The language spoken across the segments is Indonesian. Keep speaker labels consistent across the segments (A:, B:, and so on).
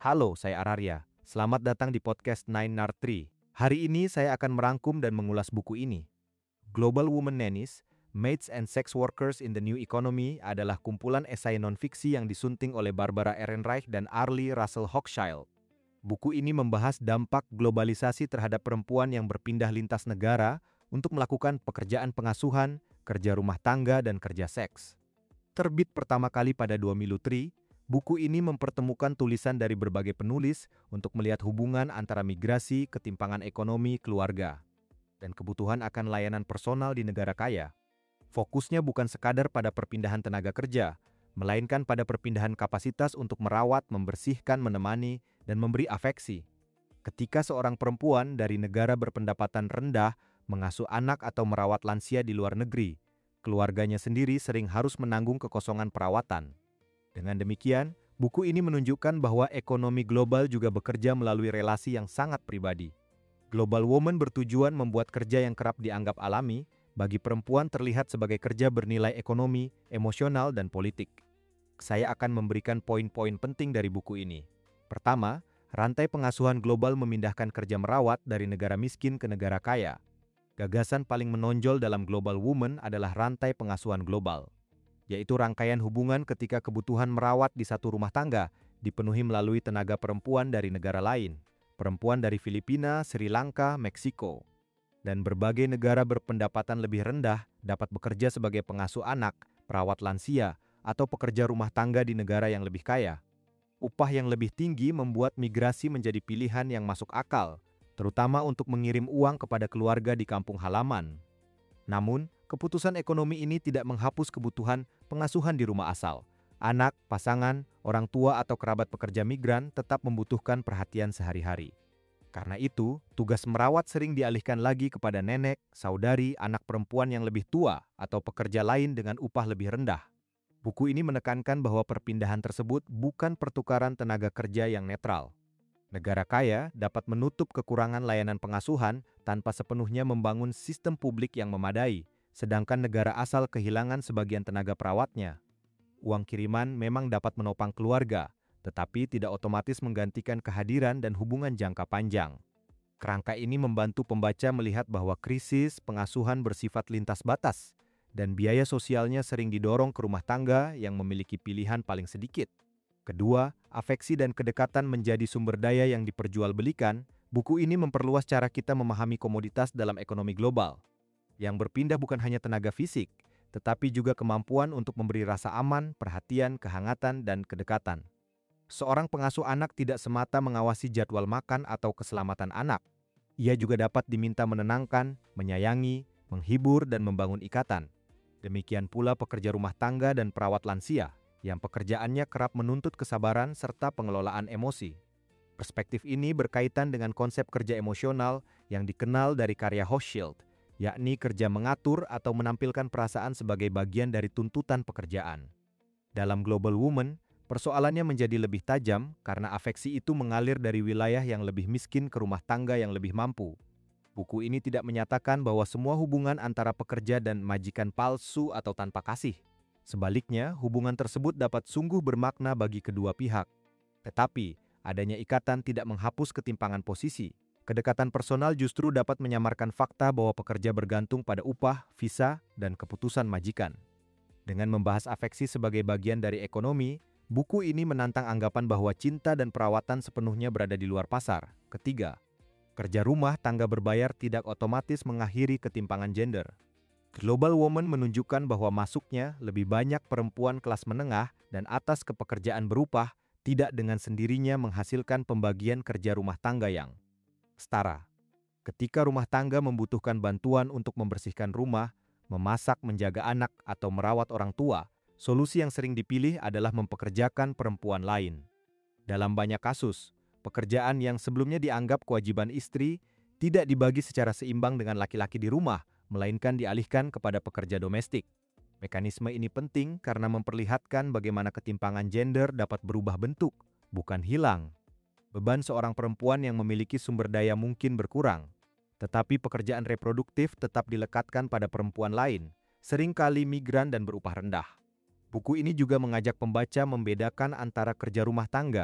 A: Halo, saya Araria. Selamat datang di podcast Nine Nard Tree. Hari ini saya akan merangkum dan mengulas buku ini. Global Women Nannies, Maids and Sex Workers in the New Economy adalah kumpulan esai non-fiksi yang disunting oleh Barbara Ehrenreich dan Arlie Russell Hochschild. Buku ini membahas dampak globalisasi terhadap perempuan yang berpindah lintas negara untuk melakukan pekerjaan pengasuhan, kerja rumah tangga, dan kerja seks. Terbit pertama kali pada 2003, buku ini mempertemukan tulisan dari berbagai penulis untuk melihat hubungan antara migrasi, ketimpangan ekonomi, keluarga, dan kebutuhan akan layanan personal di negara kaya. Fokusnya bukan sekadar pada perpindahan tenaga kerja, melainkan pada perpindahan kapasitas untuk merawat, membersihkan, menemani, dan memberi afeksi. Ketika seorang perempuan dari negara berpendapatan rendah mengasuh anak atau merawat lansia di luar negeri, keluarganya sendiri sering harus menanggung kekosongan perawatan. Dengan demikian, buku ini menunjukkan bahwa ekonomi global juga bekerja melalui relasi yang sangat pribadi. Global Woman bertujuan membuat kerja yang kerap dianggap alami, bagi perempuan terlihat sebagai kerja bernilai ekonomi, emosional, dan politik. Saya akan memberikan poin-poin penting dari buku ini. Pertama, rantai pengasuhan global memindahkan kerja merawat dari negara miskin ke negara kaya. Gagasan paling menonjol dalam Global Woman adalah rantai pengasuhan global, yaitu rangkaian hubungan ketika kebutuhan merawat di satu rumah tangga dipenuhi melalui tenaga perempuan dari negara lain, perempuan dari Filipina, Sri Lanka, Meksiko, dan berbagai negara berpendapatan lebih rendah dapat bekerja sebagai pengasuh anak, perawat lansia, atau pekerja rumah tangga di negara yang lebih kaya. Upah yang lebih tinggi membuat migrasi menjadi pilihan yang masuk akal, terutama untuk mengirim uang kepada keluarga di kampung halaman. Namun, keputusan ekonomi ini tidak menghapus kebutuhan pengasuhan di rumah asal. Anak, pasangan, orang tua atau kerabat pekerja migran tetap membutuhkan perhatian sehari-hari. Karena itu, tugas merawat sering dialihkan lagi kepada nenek, saudari, anak perempuan yang lebih tua, atau pekerja lain dengan upah lebih rendah. Buku ini menekankan bahwa perpindahan tersebut bukan pertukaran tenaga kerja yang netral. Negara kaya dapat menutup kekurangan layanan pengasuhan tanpa sepenuhnya membangun sistem publik yang memadai, sedangkan negara asal kehilangan sebagian tenaga perawatnya. Uang kiriman memang dapat menopang keluarga, tetapi tidak otomatis menggantikan kehadiran dan hubungan jangka panjang. Kerangka ini membantu pembaca melihat bahwa krisis pengasuhan bersifat lintas batas, dan biaya sosialnya sering didorong ke rumah tangga yang memiliki pilihan paling sedikit. Kedua, afeksi dan kedekatan menjadi sumber daya yang diperjualbelikan. Buku ini memperluas cara kita memahami komoditas dalam ekonomi global. Yang berpindah bukan hanya tenaga fisik, tetapi juga kemampuan untuk memberi rasa aman, perhatian, kehangatan, dan kedekatan. Seorang pengasuh anak tidak semata mengawasi jadwal makan atau keselamatan anak. Ia juga dapat diminta menenangkan, menyayangi, menghibur, dan membangun ikatan. Demikian pula pekerja rumah tangga dan perawat lansia, yang pekerjaannya kerap menuntut kesabaran serta pengelolaan emosi. Perspektif ini berkaitan dengan konsep kerja emosional yang dikenal dari karya Hochschild, yakni kerja mengatur atau menampilkan perasaan sebagai bagian dari tuntutan pekerjaan. Dalam Global Woman, persoalannya menjadi lebih tajam karena afeksi itu mengalir dari wilayah yang lebih miskin ke rumah tangga yang lebih mampu. Buku ini tidak menyatakan bahwa semua hubungan antara pekerja dan majikan palsu atau tanpa kasih. Sebaliknya, hubungan tersebut dapat sungguh bermakna bagi kedua pihak. Tetapi, adanya ikatan tidak menghapus ketimpangan posisi. Kedekatan personal justru dapat menyamarkan fakta bahwa pekerja bergantung pada upah, visa, dan keputusan majikan. Dengan membahas afeksi sebagai bagian dari ekonomi, buku ini menantang anggapan bahwa cinta dan perawatan sepenuhnya berada di luar pasar. Ketiga, kerja rumah tangga berbayar tidak otomatis mengakhiri ketimpangan gender. Global Woman menunjukkan bahwa masuknya lebih banyak perempuan kelas menengah dan atas ke pekerjaan berupah tidak dengan sendirinya menghasilkan pembagian kerja rumah tangga yang setara. Ketika rumah tangga membutuhkan bantuan untuk membersihkan rumah, memasak, menjaga anak, atau merawat orang tua, solusi yang sering dipilih adalah mempekerjakan perempuan lain. Dalam banyak kasus, pekerjaan yang sebelumnya dianggap kewajiban istri tidak dibagi secara seimbang dengan laki-laki di rumah, melainkan dialihkan kepada pekerja domestik. Mekanisme ini penting karena memperlihatkan bagaimana ketimpangan gender dapat berubah bentuk, bukan hilang. Beban seorang perempuan yang memiliki sumber daya mungkin berkurang, tetapi pekerjaan reproduktif tetap dilekatkan pada perempuan lain, seringkali migran dan berupah rendah. Buku ini juga mengajak pembaca membedakan antara kerja rumah tangga,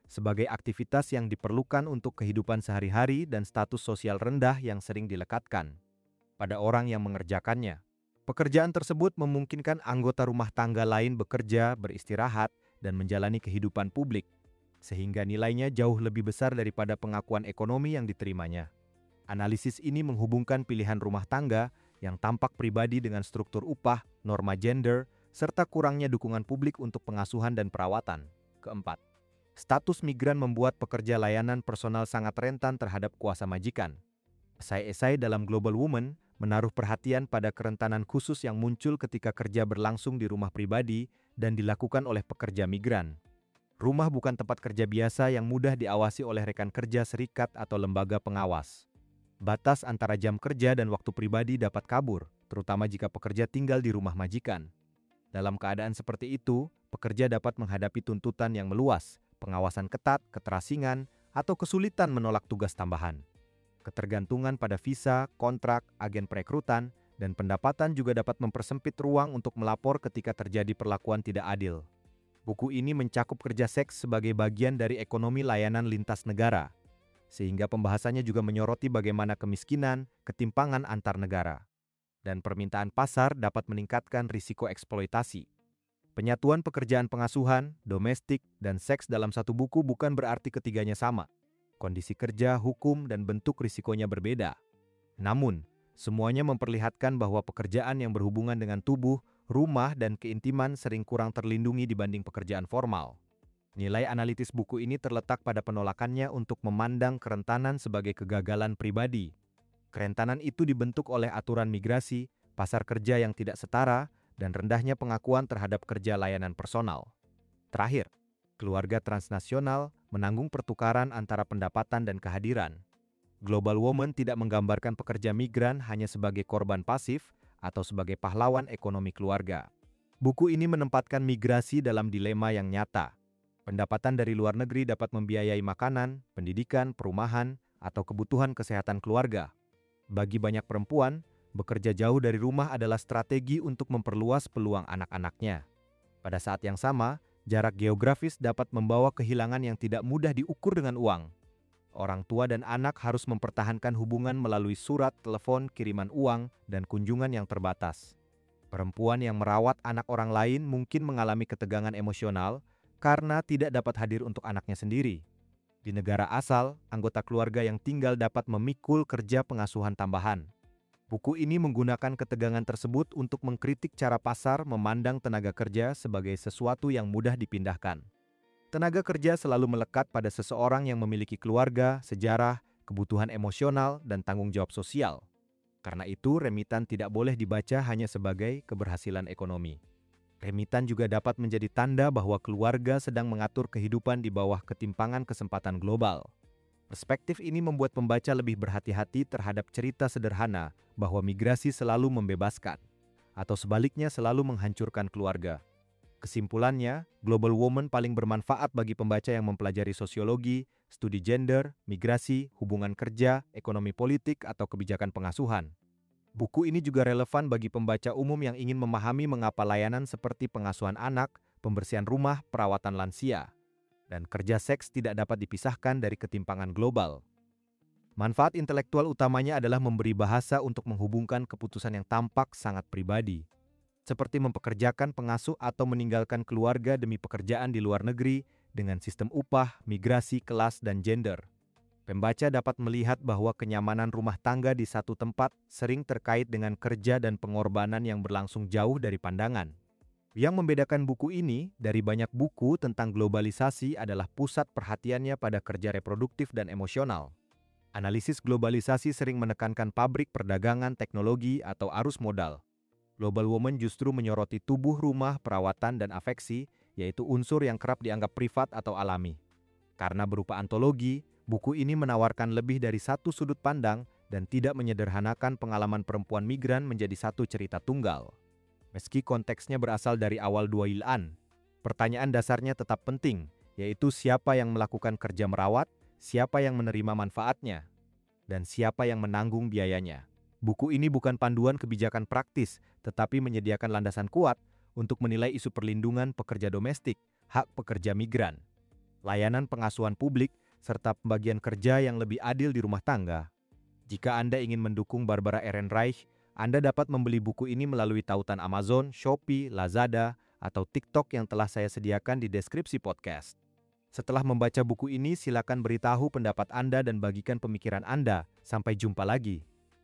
A: sebagai aktivitas yang diperlukan untuk kehidupan sehari-hari dan status sosial rendah yang sering dilekatkan pada orang yang mengerjakannya. Pekerjaan tersebut memungkinkan anggota rumah tangga lain bekerja, beristirahat, dan menjalani kehidupan publik, sehingga nilainya jauh lebih besar daripada pengakuan ekonomi yang diterimanya. Analisis ini menghubungkan pilihan rumah tangga yang tampak pribadi dengan struktur upah, norma gender, serta kurangnya dukungan publik untuk pengasuhan dan perawatan. Keempat, status migran membuat pekerja layanan personal sangat rentan terhadap kuasa majikan. Esai-esai dalam Global Woman menaruh perhatian pada kerentanan khusus yang muncul ketika kerja berlangsung di rumah pribadi dan dilakukan oleh pekerja migran. Rumah bukan tempat kerja biasa yang mudah diawasi oleh rekan kerja serikat atau lembaga pengawas. Batas antara jam kerja dan waktu pribadi dapat kabur, terutama jika pekerja tinggal di rumah majikan. Dalam keadaan seperti itu, pekerja dapat menghadapi tuntutan yang meluas, pengawasan ketat, keterasingan, atau kesulitan menolak tugas tambahan. Ketergantungan pada visa, kontrak, agen perekrutan, dan pendapatan juga dapat mempersempit ruang untuk melapor ketika terjadi perlakuan tidak adil. Buku ini mencakup kerja seks sebagai bagian dari ekonomi layanan lintas negara, sehingga pembahasannya juga menyoroti bagaimana kemiskinan, ketimpangan antar negara, dan permintaan pasar dapat meningkatkan risiko eksploitasi. Penyatuan pekerjaan pengasuhan, domestik, dan seks dalam satu buku bukan berarti ketiganya sama. Kondisi kerja, hukum, dan bentuk risikonya berbeda. Namun, semuanya memperlihatkan bahwa pekerjaan yang berhubungan dengan tubuh, rumah, dan keintiman sering kurang terlindungi dibanding pekerjaan formal. Nilai analitis buku ini terletak pada penolakannya untuk memandang kerentanan sebagai kegagalan pribadi. Kerentanan itu dibentuk oleh aturan migrasi, pasar kerja yang tidak setara, dan rendahnya pengakuan terhadap kerja layanan personal. Terakhir, keluarga transnasional menanggung pertukaran antara pendapatan dan kehadiran. Global Woman tidak menggambarkan pekerja migran hanya sebagai korban pasif atau sebagai pahlawan ekonomi keluarga. Buku ini menempatkan migrasi dalam dilema yang nyata. Pendapatan dari luar negeri dapat membiayai makanan, pendidikan, perumahan, atau kebutuhan kesehatan keluarga. Bagi banyak perempuan, bekerja jauh dari rumah adalah strategi untuk memperluas peluang anak-anaknya. Pada saat yang sama, jarak geografis dapat membawa kehilangan yang tidak mudah diukur dengan uang. Orang tua dan anak harus mempertahankan hubungan melalui surat, telepon, kiriman uang, dan kunjungan yang terbatas. Perempuan yang merawat anak orang lain mungkin mengalami ketegangan emosional karena tidak dapat hadir untuk anaknya sendiri. Di negara asal, anggota keluarga yang tinggal dapat memikul kerja pengasuhan tambahan. Buku ini menggunakan ketegangan tersebut untuk mengkritik cara pasar memandang tenaga kerja sebagai sesuatu yang mudah dipindahkan. Tenaga kerja selalu melekat pada seseorang yang memiliki keluarga, sejarah, kebutuhan emosional, dan tanggung jawab sosial. Karena itu, remitan tidak boleh dibaca hanya sebagai keberhasilan ekonomi. Remitan juga dapat menjadi tanda bahwa keluarga sedang mengatur kehidupan di bawah ketimpangan kesempatan global. Perspektif ini membuat pembaca lebih berhati-hati terhadap cerita sederhana bahwa migrasi selalu membebaskan, atau sebaliknya selalu menghancurkan keluarga. Kesimpulannya, Global Woman paling bermanfaat bagi pembaca yang mempelajari sosiologi, studi gender, migrasi, hubungan kerja, ekonomi politik, atau kebijakan pengasuhan. Buku ini juga relevan bagi pembaca umum yang ingin memahami mengapa layanan seperti pengasuhan anak, pembersihan rumah, perawatan lansia, dan kerja seks tidak dapat dipisahkan dari ketimpangan global. Manfaat intelektual utamanya adalah memberi bahasa untuk menghubungkan keputusan yang tampak sangat pribadi, seperti mempekerjakan pengasuh atau meninggalkan keluarga demi pekerjaan di luar negeri dengan sistem upah, migrasi, kelas, dan gender. Pembaca dapat melihat bahwa kenyamanan rumah tangga di satu tempat sering terkait dengan kerja dan pengorbanan yang berlangsung jauh dari pandangan. Yang membedakan buku ini dari banyak buku tentang globalisasi adalah pusat perhatiannya pada kerja reproduktif dan emosional. Analisis globalisasi sering menekankan pabrik perdagangan, teknologi, atau arus modal. Global Woman justru menyoroti tubuh, rumah, perawatan, dan afeksi, yaitu unsur yang kerap dianggap privat atau alami. Karena berupa antologi, buku ini menawarkan lebih dari satu sudut pandang dan tidak menyederhanakan pengalaman perempuan migran menjadi satu cerita tunggal. Meski konteksnya berasal dari awal Dwailan, pertanyaan dasarnya tetap penting, yaitu siapa yang melakukan kerja merawat, siapa yang menerima manfaatnya, dan siapa yang menanggung biayanya. Buku ini bukan panduan kebijakan praktis, tetapi menyediakan landasan kuat untuk menilai isu perlindungan pekerja domestik, hak pekerja migran, layanan pengasuhan publik, serta pembagian kerja yang lebih adil di rumah tangga. Jika Anda ingin mendukung Barbara Ehrenreich, Anda dapat membeli buku ini melalui tautan Amazon, Shopee, Lazada, atau TikTok yang telah saya sediakan di deskripsi podcast. Setelah membaca buku ini, silakan beritahu pendapat Anda dan bagikan pemikiran Anda. Sampai jumpa lagi.